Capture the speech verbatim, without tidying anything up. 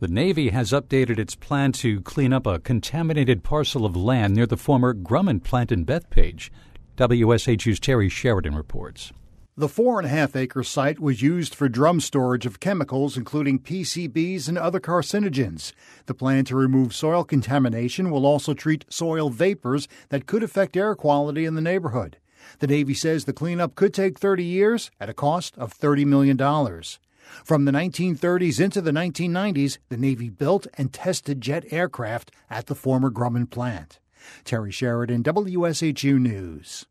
The Navy has updated its plan to clean up a contaminated parcel of land near the former Grumman plant in Bethpage. W S H U's Terry Sheridan reports. The four and a half acre site was used for drum storage of chemicals, including P C Bs and other carcinogens. The plan to remove soil contamination will also treat soil vapors that could affect air quality in the neighborhood. The Navy says the cleanup could take thirty years at a cost of thirty million dollars. From the nineteen thirties into the nineteen nineties, the Navy built and tested jet aircraft at the former Grumman plant. Terry Sheridan, W S H U News.